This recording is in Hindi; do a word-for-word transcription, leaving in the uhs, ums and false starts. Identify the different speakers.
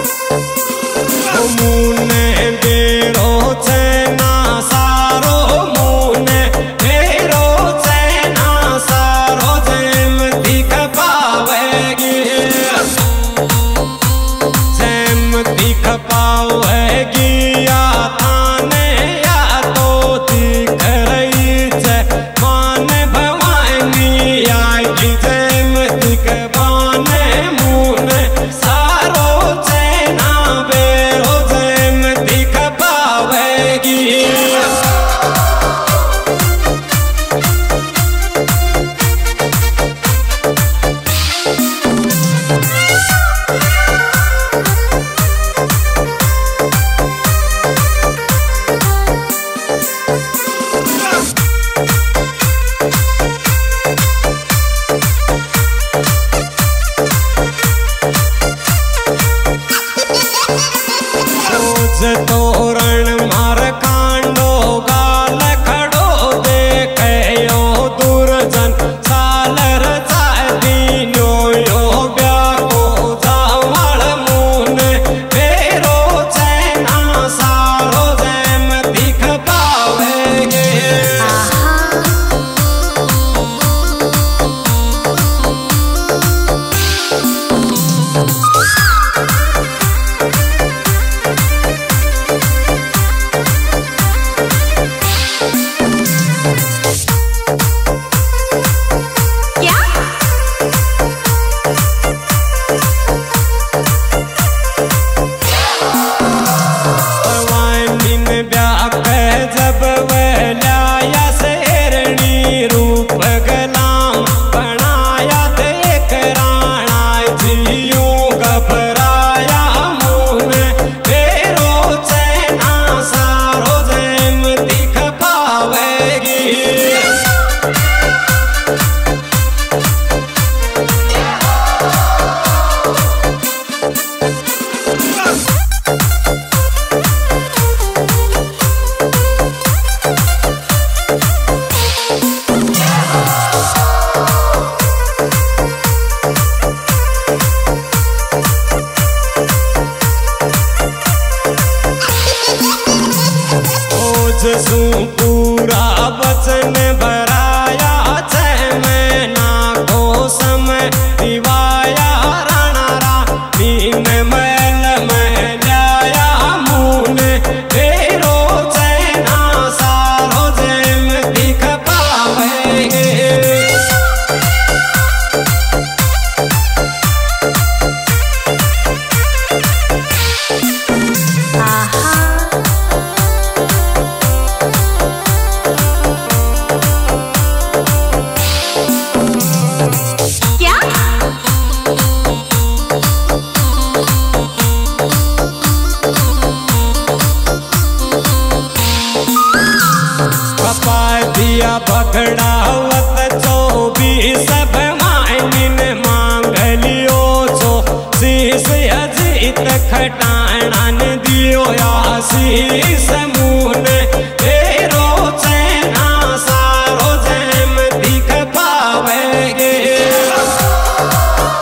Speaker 1: मुने बेरो चैना सारो मुने बेरो चैना सारो जैम दिख पावेगी जैम दिख पावेगी या थाने या तो दिख रही है मान भवानी आएगी जैम दिख बाने मुने सारो चैना बेरो जैम दिख पावेगी। तोरण मार कांडो गाल खड़ो देखे यो दुर्जन सालर जाए दीनो यो ब्याको जावल मुने बेरो चैना सारो जैम दिख पावेगे। जब वह लाया शेरनी रूप गलाम बनाया देख राणा जियो घबराया मुने बेरो चैना सारो जैम दिख पावेगी। सू पूरा वचन भराया छे मैं ना को समय दिवाया राणा मीन मैल में लाया मुने बेरो चैना सारो जैम दिख पावेगे। दिया पकड़ावत चौबीस भवाइन मांग लियो छो शीश अजीत खटाणन दियो आसी